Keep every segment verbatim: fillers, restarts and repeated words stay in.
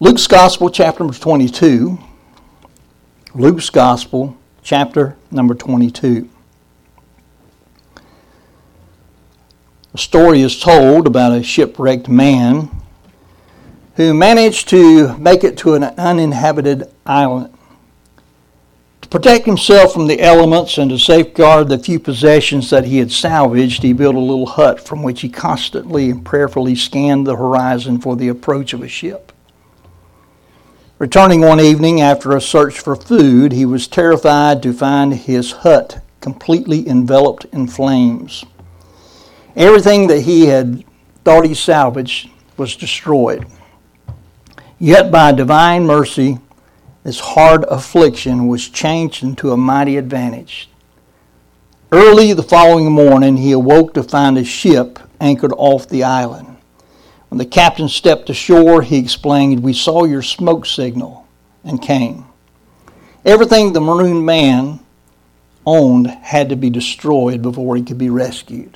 Luke's Gospel, chapter number twenty-two. Luke's Gospel, chapter number twenty-two. A story is told about a shipwrecked man who managed to make it to an uninhabited island. To protect himself from the elements and to safeguard the few possessions that he had salvaged, he built a little hut from which he constantly and prayerfully scanned the horizon for the approach of a ship. Returning one evening after a search for food, he was terrified to find his hut completely enveloped in flames. Everything that he had thought he salvaged was destroyed. Yet by divine mercy, this hard affliction was changed into a mighty advantage. Early the following morning, he awoke to find a ship anchored off the island. When the captain stepped ashore, he explained, "We saw your smoke signal and came." Everything the marooned man owned had to be destroyed before he could be rescued.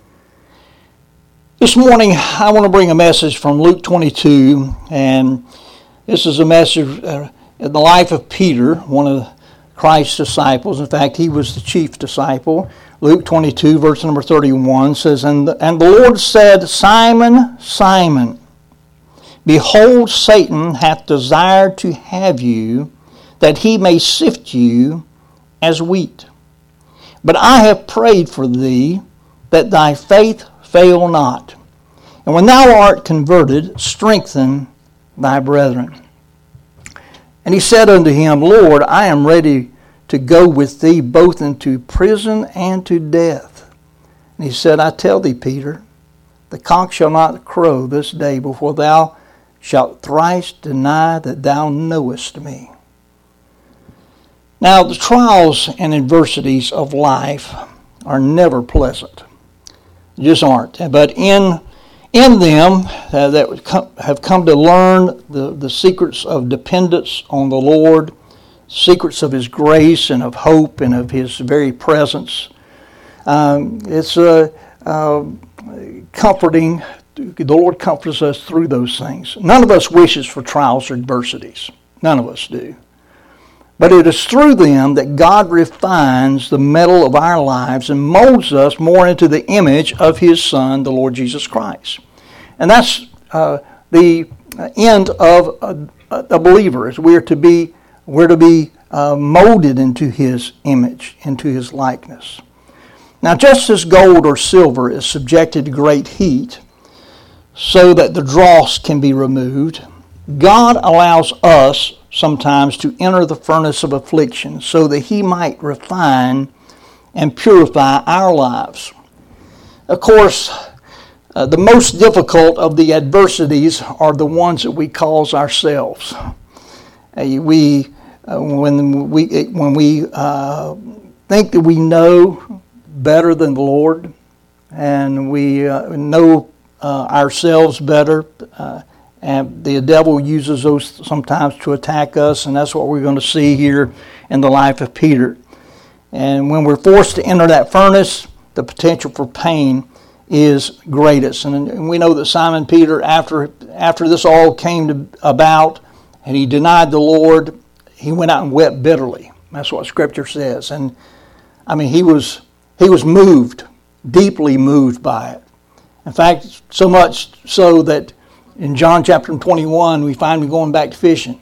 This morning, I want to bring a message from Luke twenty-two, and this is a message uh, in the life of Peter, one of Christ's disciples. In fact, he was the chief disciple. Luke twenty-two, verse number thirty-one says, and the, and the Lord said, Simon, Simon, behold, Satan hath desired to have you, that he may sift you as wheat. But I have prayed for thee, that thy faith fail not. And when thou art converted, strengthen thy brethren. And he said unto him, Lord, I am ready to go with thee both into prison and to death. And he said, I tell thee, Peter, the cock shall not crow this day before thou shalt thrice deny that thou knowest me. Now, the trials and adversities of life are never pleasant. They just aren't. But in in them uh, that have come to learn the, the secrets of dependence on the Lord, secrets of His grace and of hope and of His very presence. Um, it's uh, uh, comforting. The Lord comforts us through those things. None of us wishes for trials or adversities. None of us do. But it is through them that God refines the metal of our lives and molds us more into the image of His Son, the Lord Jesus Christ. And that's uh, the end of a, a believer. Is we're to be we're to be uh, molded into His image, into His likeness. Now, just as gold or silver is subjected to great heat, so that the dross can be removed, God allows us sometimes to enter the furnace of affliction so that He might refine and purify our lives. Of course, uh, the most difficult of the adversities are the ones that we cause ourselves. Uh, we, uh, when we, when we uh, think that we know better than the Lord, and we uh, know uh, ourselves better, uh, and the devil uses those sometimes to attack us, and that's what we're going to see here in the life of Peter. And when we're forced to enter that furnace, the potential for pain is greatest. And we know that Simon Peter, after after this all came to, about, and he denied the Lord, he went out and wept bitterly. That's what Scripture says. And I mean, he was he was moved, deeply moved by it. In fact, so much so that in John chapter twenty-one, we find him going back to fishing.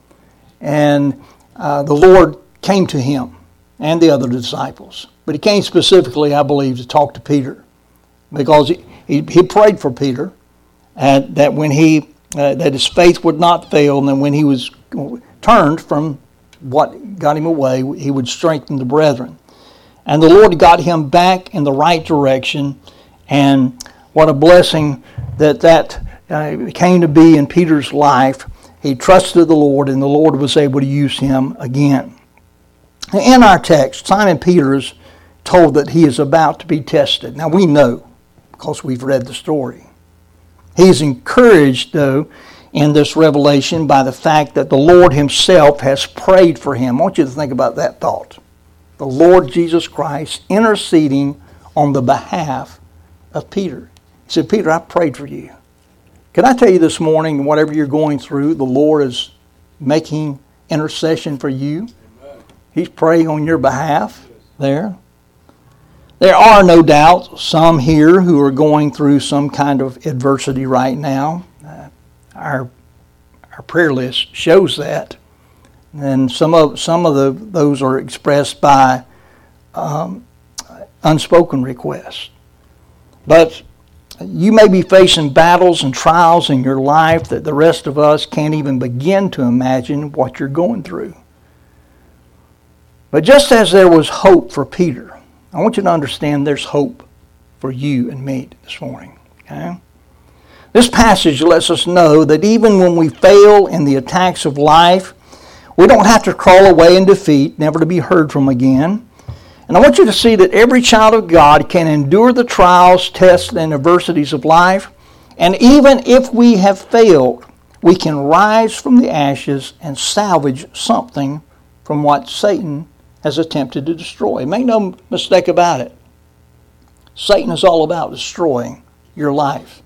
And uh, the Lord came to him and the other disciples. But he came specifically, I believe, to talk to Peter. Because he, he, he prayed for Peter, and that when he uh, that his faith would not fail, and then when he was turned from what got him away, he would strengthen the brethren. And the Lord got him back in the right direction, and what a blessing that that Uh, came to be in Peter's life. He trusted the Lord, and the Lord was able to use him again. In our text, Simon Peter is told that he is about to be tested. Now we know, because we've read the story. He is encouraged, though, in this revelation by the fact that the Lord Himself has prayed for him. I want you to think about that thought. The Lord Jesus Christ interceding on the behalf of Peter. He said, Peter, I prayed for you. Can I tell you this morning, whatever you're going through, the Lord is making intercession for you. Amen. He's praying on your behalf there. There are no doubt some here who are going through some kind of adversity right now. Uh, our our prayer list shows that, and some of some of the those are expressed by um, unspoken requests. But you may be facing battles and trials in your life that the rest of us can't even begin to imagine what you're going through. But just as there was hope for Peter, I want you to understand there's hope for you and me this morning. Okay? This passage lets us know that even when we fail in the attacks of life, we don't have to crawl away in defeat, never to be heard from again. And I want you to see that every child of God can endure the trials, tests, and adversities of life. And even if we have failed, we can rise from the ashes and salvage something from what Satan has attempted to destroy. Make no mistake about it. Satan is all about destroying your life.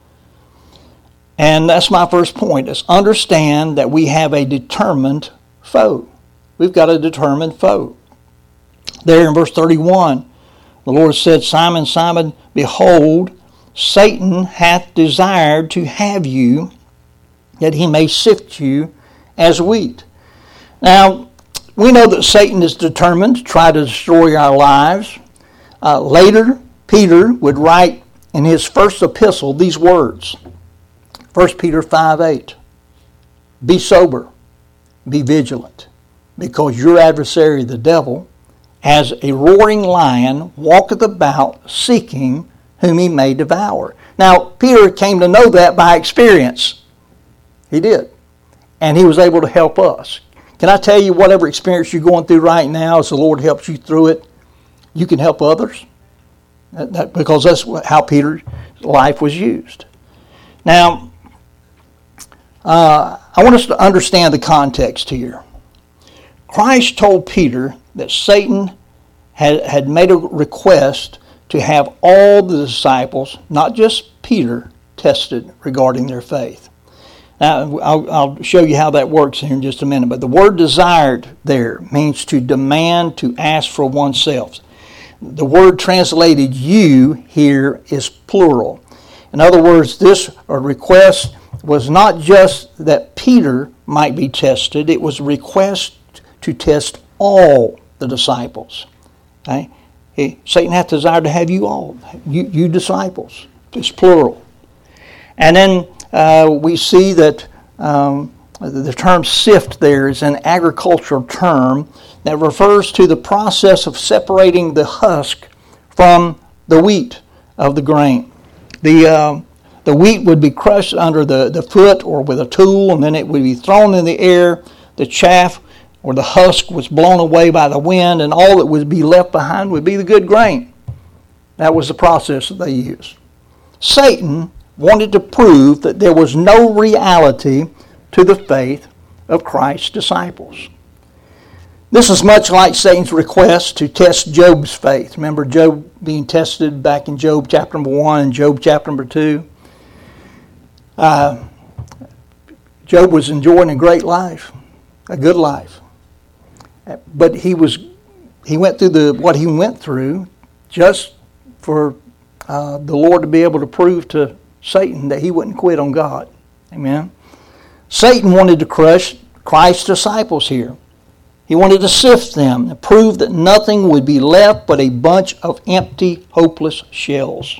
And that's my first point, is understand that we have a determined foe. We've got a determined foe. There in verse thirty-one, the Lord said, Simon, Simon, behold, Satan hath desired to have you, that he may sift you as wheat. Now, we know that Satan is determined to try to destroy our lives. Uh, later, Peter would write in his first epistle these words. First Peter five eight. Be sober, be vigilant, because your adversary, the devil, as a roaring lion, walketh about, seeking whom he may devour. Now, Peter came to know that by experience. He did. And he was able to help us. Can I tell you, whatever experience you're going through right now, as the Lord helps you through it, you can help others. That, that, because that's how Peter's life was used. Now, uh, I want us to understand the context here. Christ told Peter that Satan had, had made a request to have all the disciples, not just Peter, tested regarding their faith. Now, I'll, I'll show you how that works here in just a minute. But the word desired there means to demand, to ask for oneself. The word translated you here is plural. In other words, this request was not just that Peter might be tested. It was a request to test all the disciples. Okay? He, Satan hath desired to have you all, you, you disciples. It's plural. And then uh, we see that um, the term sift there is an agricultural term that refers to the process of separating the husk from the wheat of the grain. The uh, the wheat would be crushed under the, the foot or with a tool, and then it would be thrown in the air. The chaff or the husk was blown away by the wind, and all that would be left behind would be the good grain. That was the process that they used. Satan wanted to prove that there was no reality to the faith of Christ's disciples. This is much like Satan's request to test Job's faith. Remember Job being tested back in Job chapter number one and Job chapter number two? Uh, Job was enjoying a great life, a good life. But he was he went through the what he went through just for uh, the Lord to be able to prove to Satan that he wouldn't quit on God. Amen. Satan wanted to crush Christ's disciples here. He wanted to sift them and prove that nothing would be left but a bunch of empty, hopeless shells.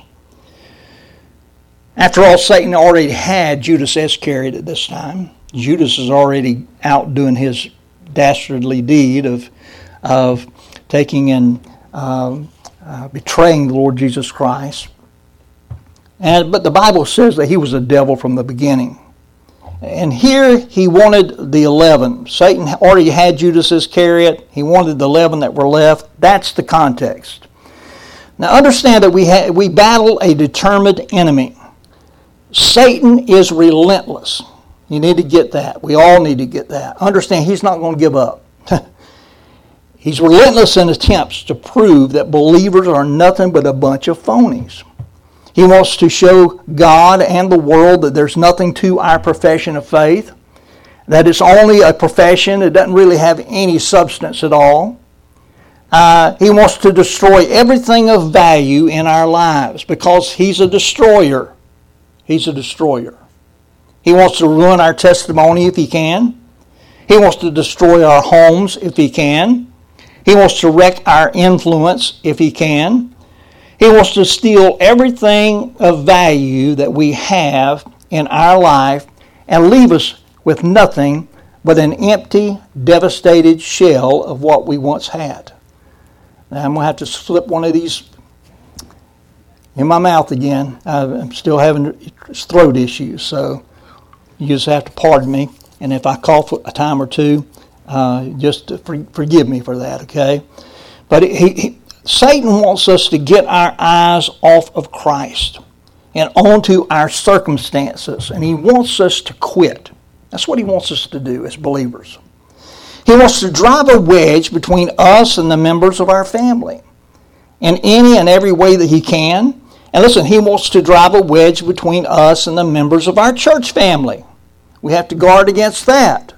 After all, Satan already had Judas Iscariot at this time. Judas is already out doing his dastardly deed of, of taking and uh, uh, betraying the Lord Jesus Christ. And but the Bible says that he was a devil from the beginning. And here he wanted the eleven. Satan already had Judas Iscariot. He wanted the eleven that were left. That's the context. Now understand that we ha- we battle a determined enemy. Satan is relentless. You need to get that. We all need to get that. Understand, he's not going to give up. He's relentless in attempts to prove that believers are nothing but a bunch of phonies. He wants to show God and the world that there's nothing to our profession of faith, that it's only a profession. It doesn't really have any substance at all. Uh, he wants to destroy everything of value in our lives because he's a destroyer. He's a destroyer. He wants to ruin our testimony if he can. He wants to destroy our homes if he can. He wants to wreck our influence if he can. He wants to steal everything of value that we have in our life and leave us with nothing but an empty, devastated shell of what we once had. Now I'm going to have to slip one of these in my mouth again. I'm still having throat issues, so you just have to pardon me. And if I cough a time or two, uh, just for, forgive me for that, okay? But he, he, Satan wants us to get our eyes off of Christ and onto our circumstances, and he wants us to quit. That's what he wants us to do as believers. He wants to drive a wedge between us and the members of our family in any and every way that he can. And listen, he wants to drive a wedge between us and the members of our church family. We have to guard against that.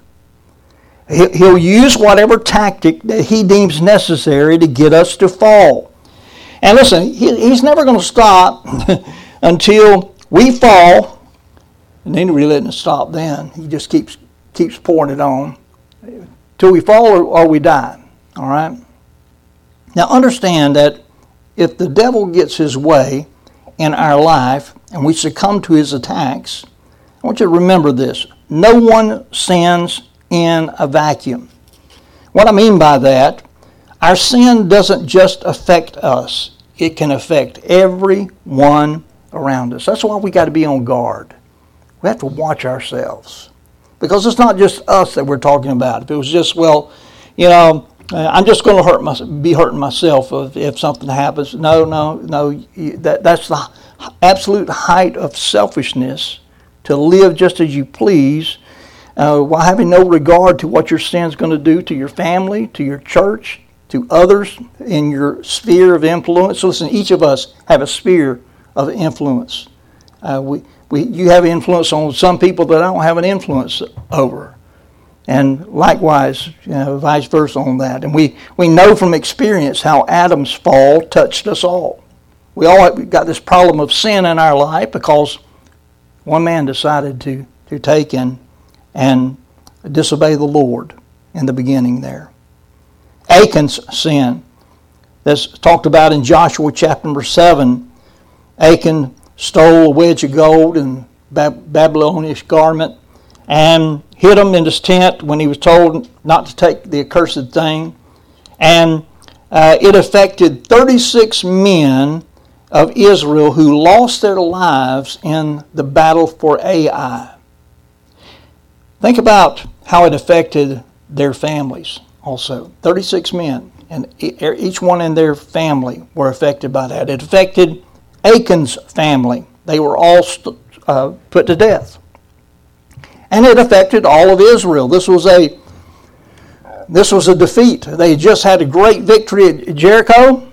He'll use whatever tactic that he deems necessary to get us to fall. And listen, he's never going to stop until we fall. And then he really doesn't stop then. He just keeps keeps pouring it on. Till we fall or, or we die. All right? Now understand that if the devil gets his way in our life and we succumb to his attacks, I want you to remember this. No one sins in a vacuum. What I mean by that, our sin doesn't just affect us. It can affect everyone around us. That's why we got to be on guard. We have to watch ourselves. Because it's not just us that we're talking about. If it was just, well, you know, I'm just going to hurt my, be hurting myself if, if something happens. No, no, no. That, that's the absolute height of selfishness, to live just as you please, uh, while having no regard to what your sin's going to do to your family, to your church, to others in your sphere of influence. So listen, each of us have a sphere of influence. Uh, we, we, you have influence on some people that I don't have an influence over. And likewise, you know, vice versa on that. And we, we know from experience how Adam's fall touched us all. We all have got this problem of sin in our life because one man decided to, to take and, and disobey the Lord in the beginning there. Achan's sin, that's talked about in Joshua chapter number seven. Achan stole a wedge of gold and Babylonish garment and hid him in his tent when he was told not to take the accursed thing. And uh, it affected thirty-six men of Israel who lost their lives in the battle for Ai. Think about how it affected their families also. thirty-six men, and each one in their family were affected by that. It affected Achan's family. They were all uh, put to death. And it affected all of Israel. This was a this was a defeat. They just had a great victory at Jericho.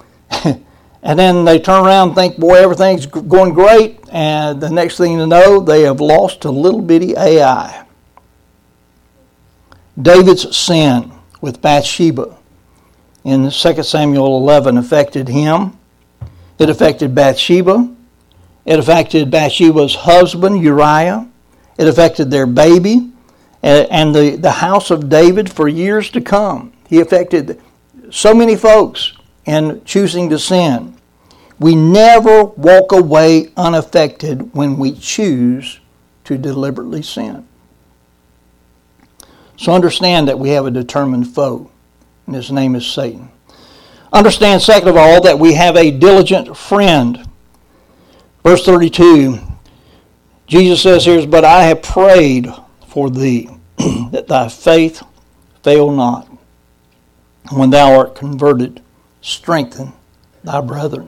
And then they turn around and think, boy, everything's going great. And the next thing you know, they have lost to little bitty Ai. David's sin with Bathsheba in Second Samuel eleven affected him. It affected Bathsheba. It affected Bathsheba's husband, Uriah. It affected their baby and the, the house of David for years to come. He affected so many folks in choosing to sin. We never walk away unaffected when we choose to deliberately sin. So understand that we have a determined foe, and his name is Satan. Understand, second of all, that we have a diligent friend. Verse thirty-two, Jesus says here, but I have prayed for thee, that thy faith fail not. When thou art converted, strengthen thy brethren.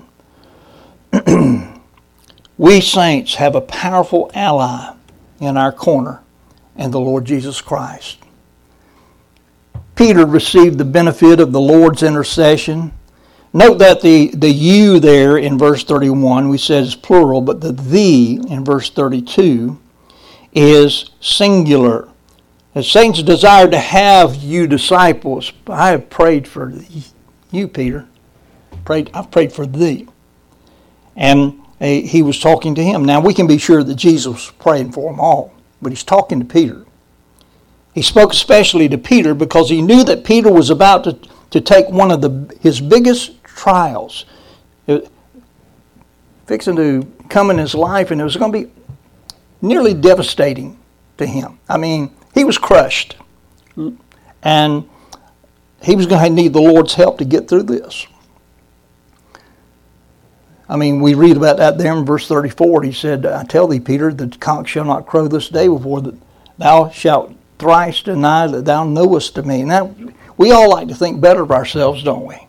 We saints have a powerful ally in our corner, and the Lord Jesus Christ. Peter received the benefit of the Lord's intercession, Note that the, the you there in verse thirty-one, we said is plural, but the thee in verse thirty-two is singular. As Satan's desire to have you disciples, I have prayed for you, Peter. Prayed, I've prayed for thee. And uh, he was talking to him. Now we can be sure that Jesus was praying for them all, but he's talking to Peter. He spoke especially to Peter because he knew that Peter was about to, to take one of the his biggest trials. It, fixing to come in his life, and it was going to be nearly devastating to him. I mean, he was crushed, and he was going to need the Lord's help to get through this. I mean, we read about that there in verse thirty-four. He said, I tell thee, Peter, the cock shall not crow this day before that thou shalt thrice deny that thou knowest of me. Now, we all like to think better of ourselves, don't we?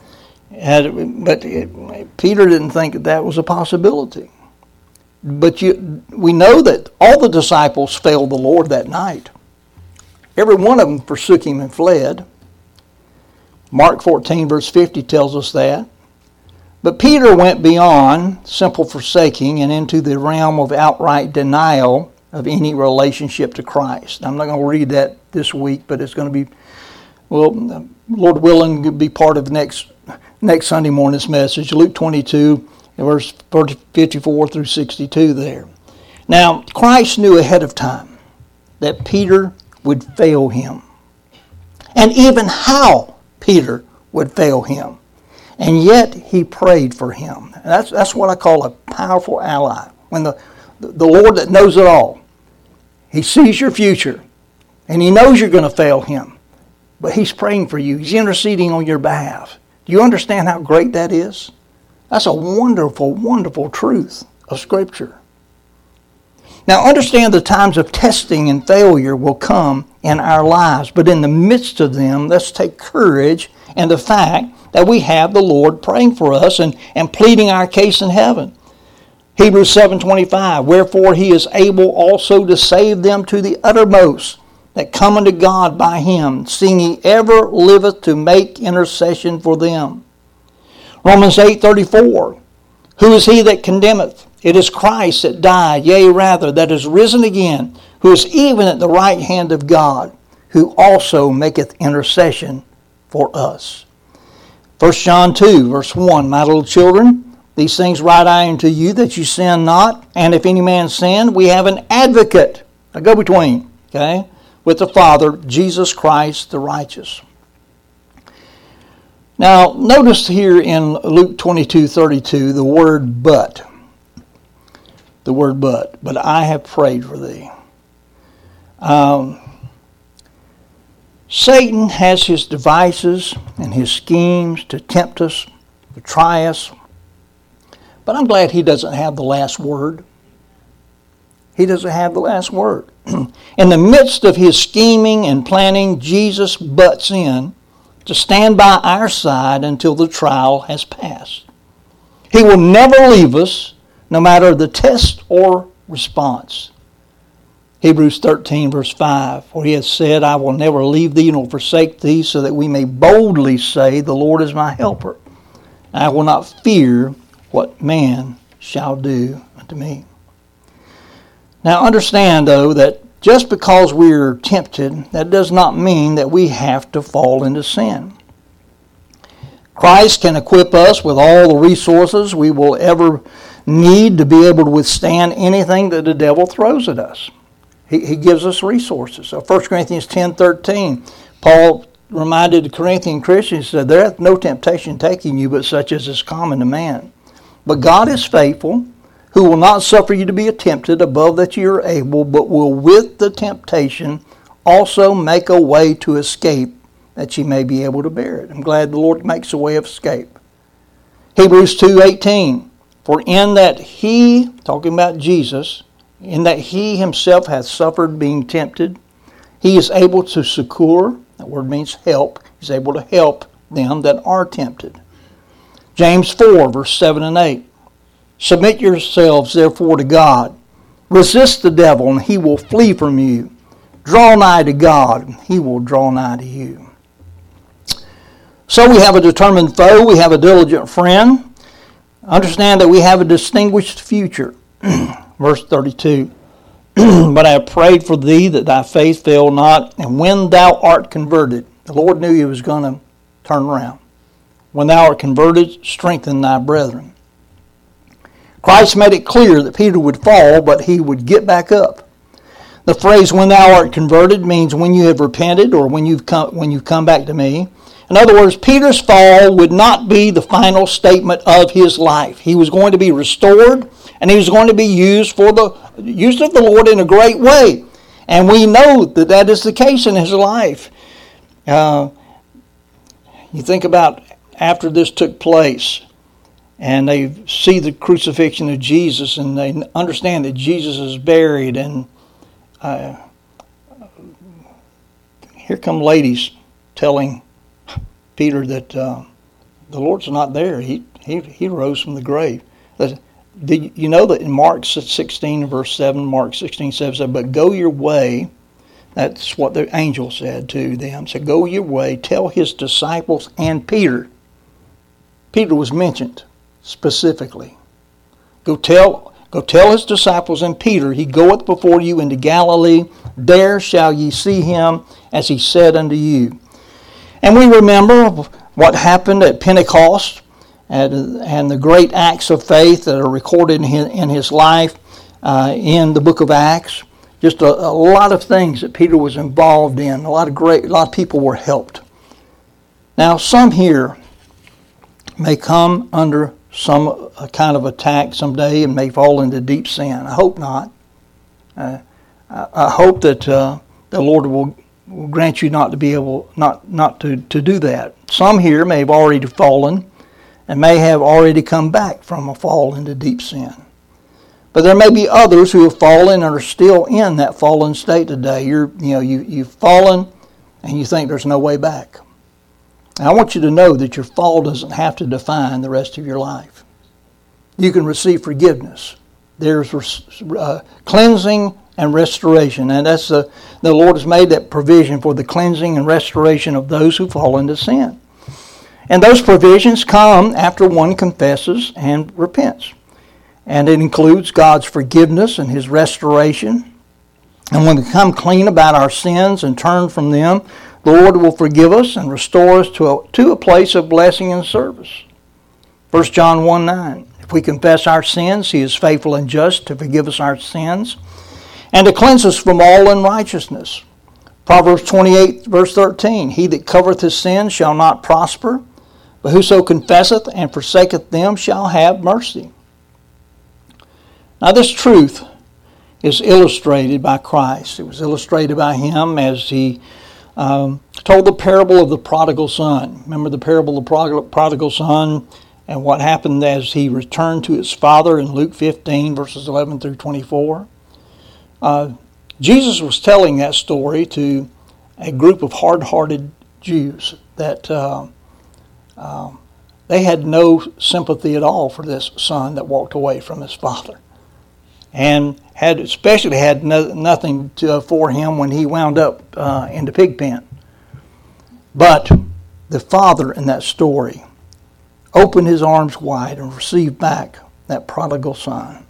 And, but it, Peter didn't think that that was a possibility. But you, we know that all the disciples failed the Lord that night. Every one of them forsook him and fled. Mark fourteen, verse fifty tells us that. But Peter went beyond simple forsaking and into the realm of outright denial of any relationship to Christ. I'm not going to read that this week, but it's going to be, well, Lord willing, be part of next next Sunday morning's message. Luke twenty-two, verse fifty-four through sixty-two there. Now, Christ knew ahead of time that Peter would fail him, and even how Peter would fail him. And yet he prayed for him. And that's that's what I call a powerful ally. When the, the Lord that knows it all, he sees your future, and he knows you're going to fail him, but he's praying for you. He's interceding on your behalf. Do you understand how great that is? That's a wonderful, wonderful truth of Scripture. Now understand the times of testing and failure will come in our lives, but in the midst of them, let's take courage in the fact that we have the Lord praying for us and, and pleading our case in heaven. Hebrews seven twenty-five, wherefore he is able also to save them to the uttermost that come unto God by him, seeing he ever liveth to make intercession for them. Romans eight thirty-four, who is he that condemneth? It is Christ that died, yea rather, that is risen again, who is even at the right hand of God, who also maketh intercession for us. First John two, verse one, my little children, these things write I unto you, that you sin not. And if any man sin, we have an advocate, a go-between, okay, with the Father, Jesus Christ the righteous. Now, notice here in Luke twenty-two thirty-two, the word but. The word but. But I have prayed for thee. Um... Satan has his devices and his schemes to tempt us, to try us. But I'm glad he doesn't have the last word. He doesn't have the last word. In the midst of his scheming and planning, Jesus butts in to stand by our side until the trial has passed. He will never leave us, no matter the test or response. Hebrews thirteen, verse five, for he has said, I will never leave thee nor forsake thee, so that we may boldly say, the Lord is my helper. I will not fear what man shall do unto me. Now understand, though, that just because we are tempted, that does not mean that we have to fall into sin. Christ can equip us with all the resources we will ever need to be able to withstand anything that the devil throws at us. He, he gives us resources. So First Corinthians ten thirteen, Paul reminded the Corinthian Christians, he said, there hath no temptation taking you, but such as is common to man. But God is faithful, who will not suffer you to be tempted above that you are able, but will with the temptation also make a way to escape, that ye may be able to bear it. I'm glad the Lord makes a way of escape. Hebrews two eighteen, for in that he, talking about Jesus, in that he himself hath suffered being tempted, he is able to succor, that word means help, he's able to help them that are tempted. James four, verse seven and eight, submit yourselves therefore to God. Resist the devil, and he will flee from you. Draw nigh to God, and he will draw nigh to you. So we have a determined foe, we have a diligent friend. Understand that we have a distinguished future. Verse thirty-two. But I have prayed for thee that thy faith fail not, and when thou art converted, the Lord knew he was going to turn around. When thou art converted, strengthen thy brethren. Christ made it clear that Peter would fall, but he would get back up. The phrase, when thou art converted, means when you have repented or when you've come, when you've come back to me. In other words, Peter's fall would not be the final statement of his life. He was going to be restored, and he was going to be used for the use of the Lord in a great way. And we know that that is the case in his life. Uh, you think about after this took place, and they see the crucifixion of Jesus, and they understand that Jesus is buried, and uh, here come ladies telling Peter that uh, the Lord's not there. He, he he rose from the grave. Did you know that in Mark sixteen, verse seven, Mark sixteen, seven said, but go your way. That's what the angel said to them. Said, go your way, tell his disciples and Peter. Peter was mentioned specifically. Go tell, go tell his disciples and Peter, he goeth before you into Galilee. There shall ye see him, as he said unto you. And we remember what happened at Pentecost and, and the great acts of faith that are recorded in his, in his life uh, in the book of Acts. Just a, a lot of things that Peter was involved in. A lot of great, a lot of people were helped. Now, some here may come under some kind of attack someday and may fall into deep sin. I hope not. Uh, I, I hope that uh, the Lord will, will grant you not to be able, not not to, to do that. Some here may have already fallen and may have already come back from a fall into deep sin. But there may be others who have fallen and are still in that fallen state today. You're, you know, you, you've fallen and you think there's no way back. And I want you to know that your fall doesn't have to define the rest of your life. You can receive forgiveness. There's uh, cleansing and restoration. And that's the, the Lord has made that provision for the cleansing and restoration of those who fall into sin. And those provisions come after one confesses and repents. And it includes God's forgiveness and his restoration. And when we come clean about our sins and turn from them, the Lord will forgive us and restore us to a, to a place of blessing and service. First John one nine. If we confess our sins, he is faithful and just to forgive us our sins and to cleanse us from all unrighteousness. Proverbs twenty-eight, verse thirteen. He that covereth his sins shall not prosper, but whoso confesseth and forsaketh them shall have mercy. Now this truth is illustrated by Christ. It was illustrated by him as he um, told the parable of the prodigal son. Remember the parable of the prodigal son and what happened as he returned to his father in Luke fifteen, verses eleven through twenty-four. Uh, Jesus was telling that story to a group of hard-hearted Jews that uh, uh, they had no sympathy at all for this son that walked away from his father. And had especially had no, nothing to, for him when he wound up uh, in the pig pen. But the father in that story opened his arms wide and received back that prodigal son.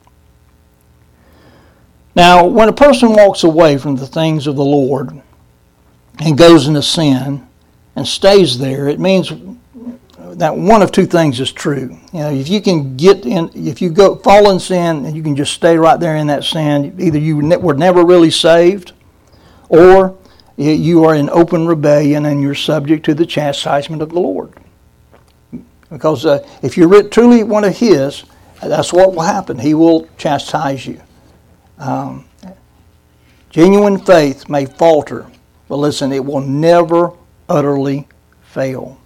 Now, when a person walks away from the things of the Lord and goes into sin and stays there, it means that one of two things is true. You know, if you can get in, if you go fall in sin and you can just stay right there in that sin, either you were never really saved, or you are in open rebellion and you're subject to the chastisement of the Lord. Because uh, if you're truly one of His, that's what will happen. He will chastise you. Um, genuine faith may falter, but listen, it will never utterly fail.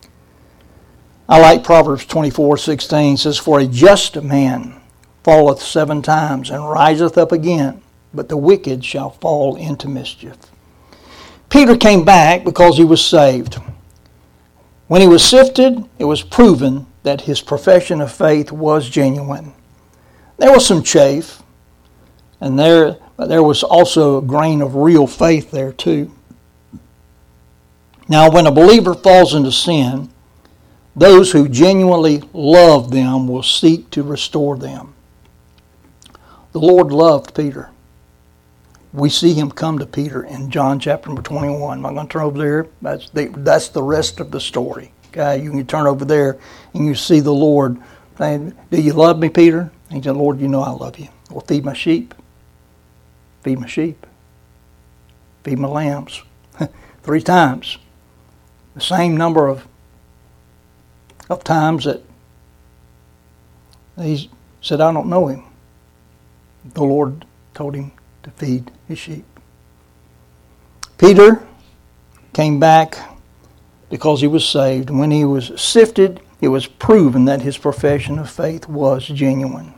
I like Proverbs twenty-four sixteen. It says, for a just man falleth seven times and riseth up again, but the wicked shall fall into mischief. Peter came back because he was saved. When he was sifted, it was proven that his profession of faith was genuine. There was some chafe, and there, but there was also a grain of real faith there too. Now, when a believer falls into sin, those who genuinely love them will seek to restore them. The Lord loved Peter. We see him come to Peter in John chapter number twenty-one. I'm not going to turn over there. That's the, that's the rest of the story. Okay, you can turn over there and you see the Lord saying, "Do you love me, Peter?" And he said, "Lord, you know I love you. Well, feed my sheep. Feed my sheep. Feed my lambs." Three times. The same number of, of times that he said, "I don't know him." The Lord told him to feed his sheep. Peter came back because he was saved. And when he was sifted, it was proven that his profession of faith was genuine.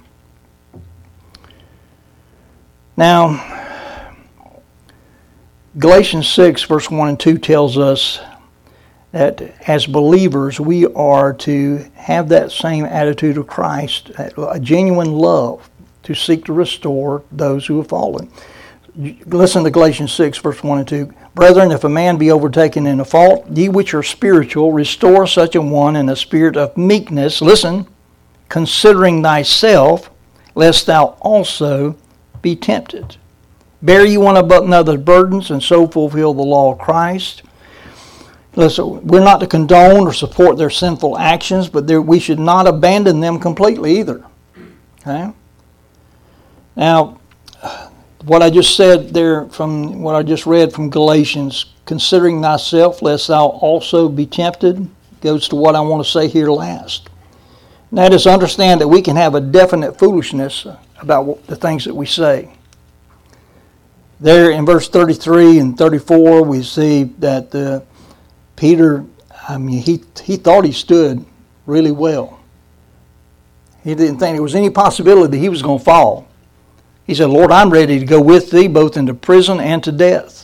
Now, Galatians six, verse one and two tells us that as believers, we are to have that same attitude of Christ, a genuine love, to seek to restore those who have fallen. Listen to Galatians six, verse one and two. "Brethren, if a man be overtaken in a fault, ye which are spiritual, restore such a one in a spirit of meekness," listen, "considering thyself, lest thou also be tempted. Bear ye one another's burdens, and so fulfill the law of Christ." Listen, we're not to condone or support their sinful actions, but we should not abandon them completely either. Okay? Now, what I just said there from what I just read from Galatians, "considering thyself, lest thou also be tempted," goes to what I want to say here last. And that is, understand that we can have a definite foolishness about the things that we say. There in verse thirty-three and thirty-four, we see that uh, Peter, I mean, he he thought he stood really well. He didn't think there was any possibility that he was going to fall. He said, "Lord, I'm ready to go with thee both into prison and to death."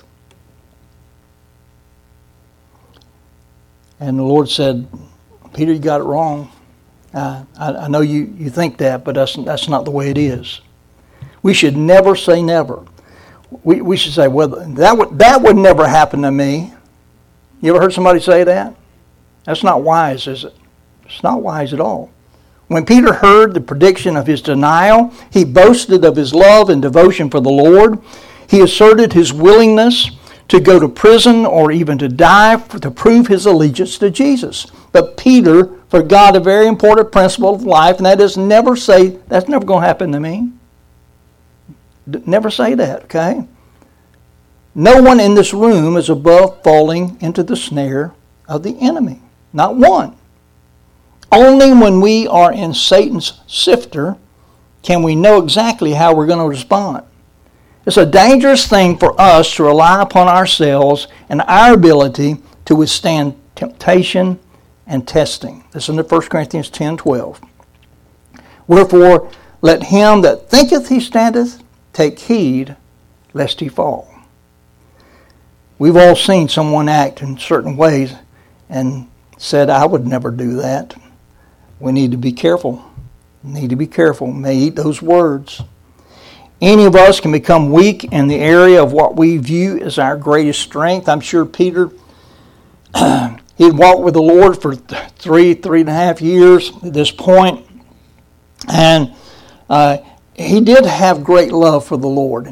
And the Lord said, "Peter, you got it wrong. Uh, I, I know you, you think that, but that's, that's not the way it is." We should never say never. We, we should say, "Well, that would, that would never happen to me." You ever heard somebody say that? That's not wise, is it? It's not wise at all. When Peter heard the prediction of his denial, he boasted of his love and devotion for the Lord. He asserted his willingness to go to prison or even to die to prove his allegiance to Jesus. But Peter forgot a very important principle of life, and that is never say, "That's never going to happen to me." Never say that, okay? No one in this room is above falling into the snare of the enemy. Not one. Only when we are in Satan's sifter can we know exactly how we're going to respond. It's a dangerous thing for us to rely upon ourselves and our ability to withstand temptation and testing. Listen to First Corinthians ten twelve. "Wherefore, let him that thinketh he standeth take heed lest he fall." We've all seen someone act in certain ways and said, "I would never do that." We need to be careful. We need to be careful. May eat those words. Any of us can become weak in the area of what we view as our greatest strength. I'm sure Peter, he had walked with the Lord for three, three and a half years at this point. And uh, he did have great love for the Lord.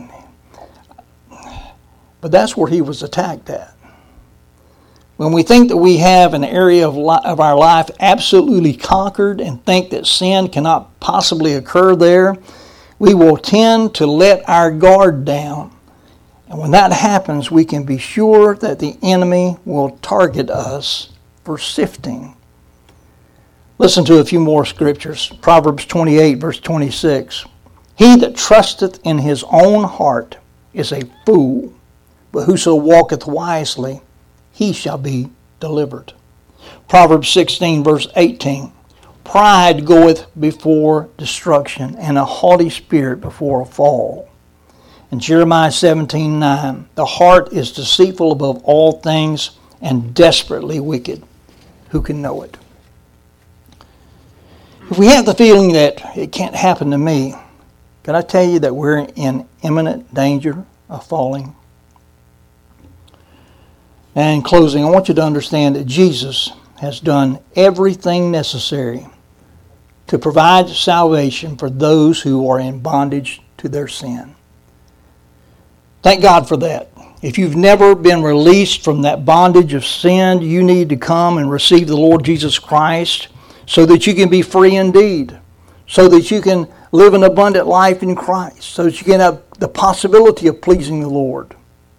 But that's where he was attacked at. When we think that we have an area of, li- of our life absolutely conquered and think that sin cannot possibly occur there, we will tend to let our guard down. And when that happens, we can be sure that the enemy will target us for sifting. Listen to a few more scriptures. Proverbs twenty-eight, verse twenty-six. "He that trusteth in his own heart is a fool, but whoso walketh wisely, he shall be delivered." Proverbs sixteen, verse eighteen. "Pride goeth before destruction, and a haughty spirit before a fall." And Jeremiah seventeen nine. "The heart is deceitful above all things, and desperately wicked. Who can know it?" If we have the feeling that it can't happen to me, can I tell you that we're in imminent danger of falling? And in closing, I want you to understand that Jesus has done everything necessary to provide salvation for those who are in bondage to their sin. Thank God for that. If you've never been released from that bondage of sin, you need to come and receive the Lord Jesus Christ so that you can be free indeed, so that you can live an abundant life in Christ, so that you can have the possibility of pleasing the Lord.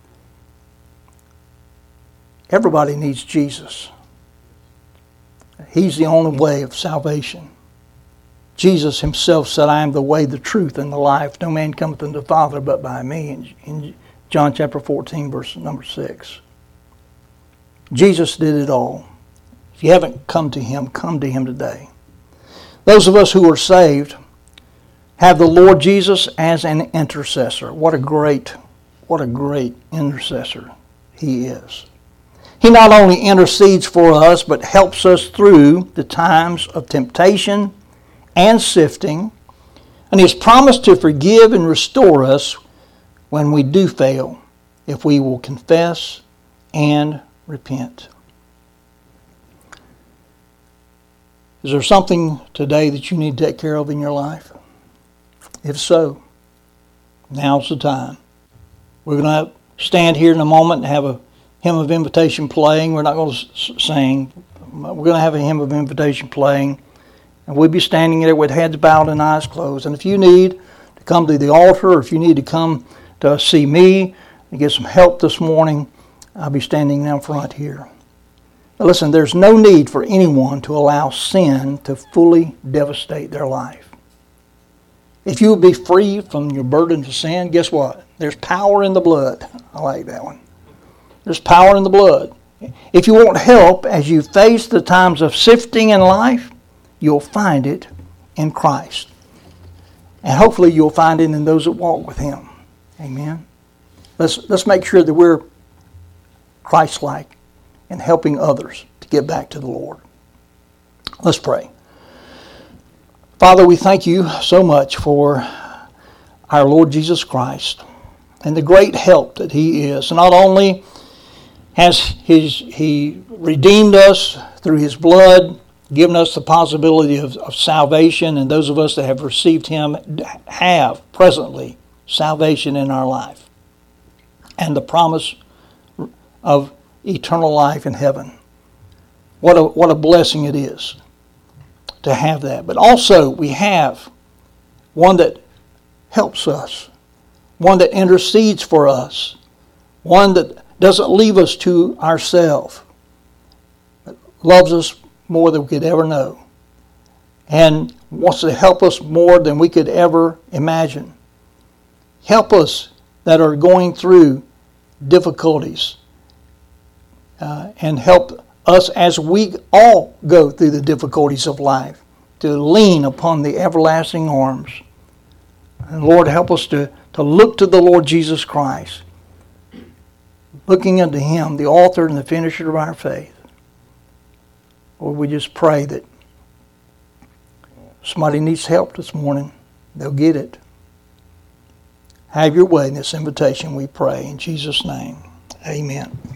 Everybody needs Jesus. He's the only way of salvation. Jesus himself said, I am the way, the truth, and the life. No man cometh unto the Father but by me. In, in John chapter fourteen, verse number six. Jesus did it all. If you haven't come to him, come to him today. Those of us who are saved have the Lord Jesus as an intercessor. What a great, what a great intercessor he is. He not only intercedes for us, but helps us through the times of temptation and sifting, and he has promised to forgive and restore us when we do fail, if we will confess and repent. Is there something today that you need to take care of in your life? If so, now's the time. We're going to stand here in a moment and have a hymn of invitation playing. We're not going to sing. We're going to have a hymn of invitation playing. And we'll be standing there with heads bowed and eyes closed. And if you need to come to the altar, or if you need to come to see me and get some help this morning, I'll be standing down front here. Now listen, there's no need for anyone to allow sin to fully devastate their life. If you would be free from your burden to sin, guess what? There's power in the blood. I like that one. There's power in the blood. If you want help as you face the times of sifting in life, you'll find it in Christ. And hopefully you'll find it in those that walk with him. Amen. Let's, let's make sure that we're Christ-like in helping others to get back to the Lord. Let's pray. Father, we thank you so much for our Lord Jesus Christ and the great help that he is. Not only has his, he redeemed us through his blood, given us the possibility of, of salvation, and those of us that have received him have presently salvation in our life and the promise of eternal life in heaven. What a, what a blessing it is to have that. But also we have one that helps us, one that intercedes for us, one that doesn't leave us to ourselves, but loves us more than we could ever know, and wants to help us more than we could ever imagine. Help us that are going through difficulties, uh, and help us as we all go through the difficulties of life to lean upon the everlasting arms. And Lord, help us to, to look to the Lord Jesus Christ, looking unto him, the author and the finisher of our faith. Lord, we just pray that somebody needs help this morning. They'll get it. Have your way in this invitation, we pray. In Jesus' name, amen.